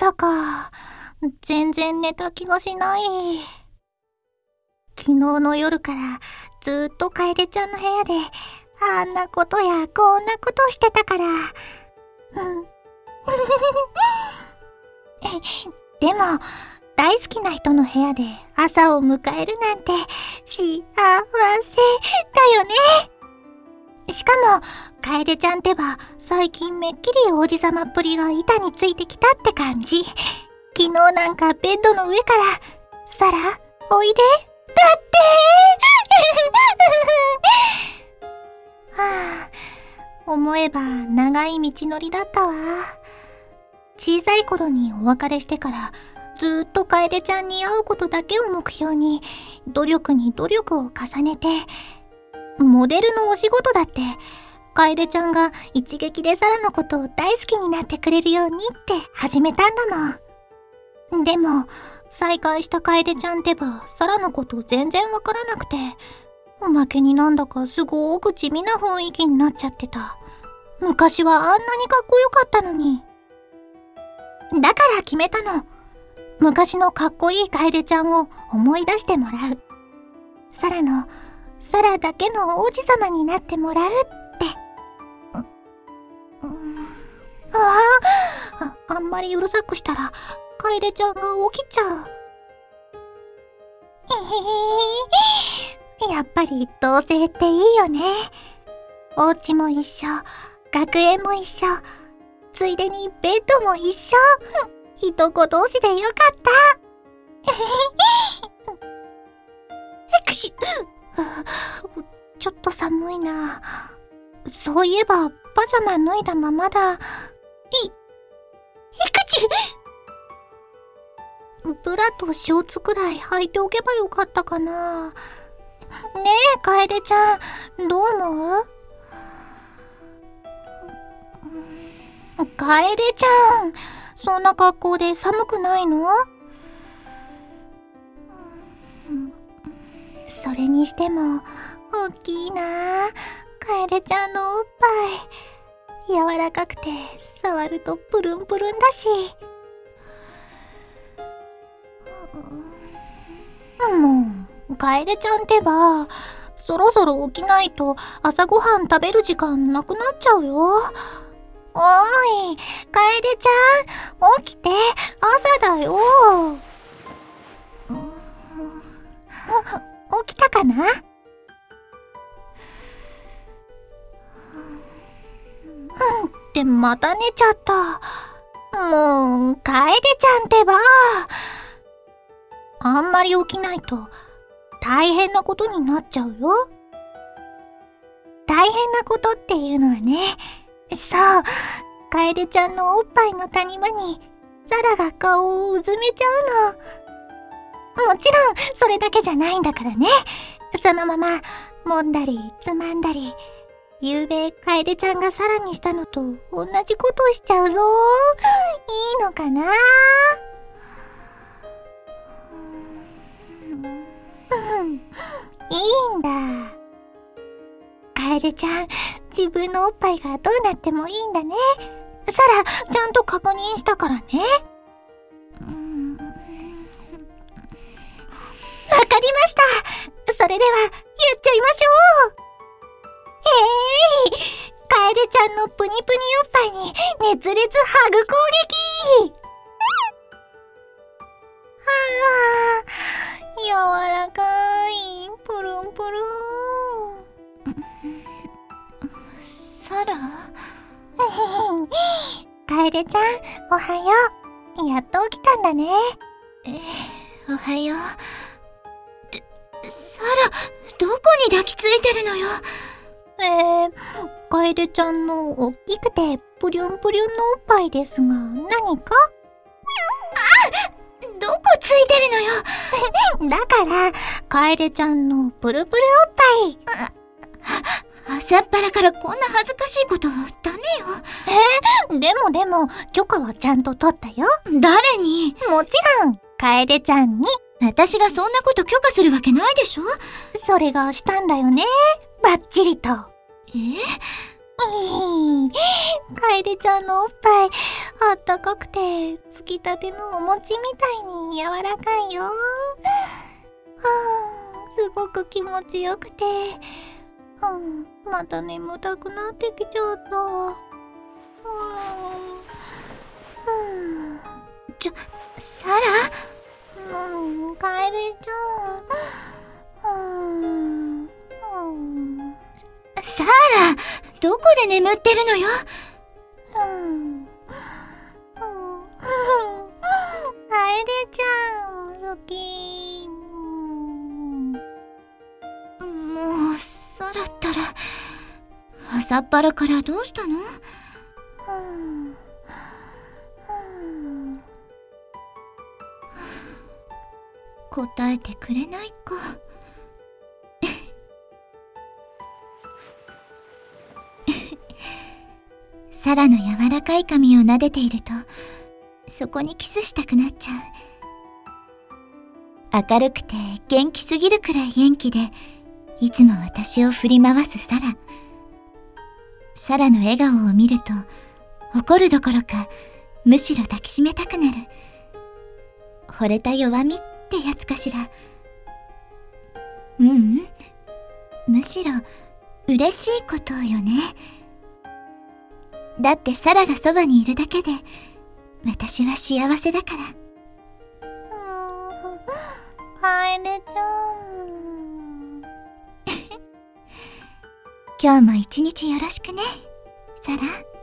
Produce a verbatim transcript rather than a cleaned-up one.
朝か。全然寝た気がしない。昨日の夜からずっと楓ちゃんの部屋であんなことやこんなことしてたから。うん。でも大好きな人の部屋で朝を迎えるなんて幸せだよね。しかも楓ちゃんってば最近めっきり王子様っぷりが板についてきたって感じ。昨日なんかベッドの上から「サラおいで」だってはあ、思えば長い道のりだったわ。小さい頃にお別れしてからずっと楓ちゃんに会うことだけを目標に努力に努力を重ねて、モデルのお仕事だって楓ちゃんが一撃でサラのことを大好きになってくれるようにって始めたんだもん。でも再会した楓ちゃんってばサラのこと全然わからなくて、おまけになんだかすごーく地味な雰囲気になっちゃってた。昔はあんなにかっこよかったのに。だから決めたの。昔のかっこいい楓ちゃんを思い出してもらう。サラのサラだけの王子様になってもらうって。う、うん、ああ、あんまりうるさくしたら楓ちゃんが起きちゃう。やっぱり同棲っていいよね。お家も一緒、学園も一緒、ついでにベッドも一緒。いとこ同士でよかった。くしちょっと寒いな。そういえばパジャマ脱いだままだ。い、いくちブラとショーツくらい履いておけばよかったかな。ねえ楓ちゃん、どう思う？楓ちゃん、そんな格好で寒くないの？それにしても大きいな。楓ちゃんのおっぱい柔らかくて触るとプルンプルンだし。もう楓ちゃんってばそろそろ起きないと朝ごはん食べる時間なくなっちゃうよ。おーい楓ちゃん、起きて、朝だよ。起きたかな？うんってまた寝ちゃった。もう楓ちゃんってばあんまり起きないと大変なことになっちゃうよ。大変なことっていうのはね、そう、楓ちゃんのおっぱいの谷間にサラが顔をうずめちゃうの。もちろんそれだけじゃないんだからね。そのまま揉んだりつまんだり、ゆうべ楓ちゃんがサラにしたのと同じことしちゃうぞ。いいのかな？うん、いいんだ。楓ちゃん、自分のおっぱいがどうなってもいいんだね。サラ、ちゃんと確認したからね。うん、わかりました。それでは、やっちゃいましょう。えい、楓ちゃんのプニプニおっぱいに熱烈ハグ攻撃。はあ、柔らかい、プルンプルン。サラ？楓ちゃん、おはよう。やっと起きたんだね。 え、おはよう。サラ、どこに抱きついてるのよ。 えー、楓ちゃんのおっきくてプリュンプリュンのおっぱいですが、何か？ あ！どこついてるのよ。 だから、楓ちゃんのプルプルおっぱい。 朝っぱらからこんな恥ずかしいことダメよ。 えー、でもでも許可はちゃんと取ったよ。 誰に？ もちろん楓ちゃんに。 私がそんなこと許可するわけないでしょ。 それがしたんだよね、バッチリと。 え？ 楓ちゃんのおっぱいあったかくてつきたてのお餅みたいに柔らかいよ。はあ、すごく気持ちよくて、うん、また眠たくなってきちゃった。うん、 ちょ、サラ？ うん、楓ちゃん。うん、うん、 サラ、どこで眠ってるのよ。 うん、うん、楓ちゃん、好き。 もう、サラったら、朝っぱらからどうしたの？ うんうん答えてくれないか。サラの柔らかい髪を撫でていると、そこにキスしたくなっちゃう。明るくて元気すぎるくらい元気で、いつも私を振り回すサラ。サラの笑顔を見ると、怒るどころか、むしろ抱きしめたくなる。惚れた弱みってやつかしら。ううん、むしろ嬉しいことよね。だってサラがそばにいるだけで私は幸せだから。 うん、楓ちゃん。 今日も一日よろしくね、サラ。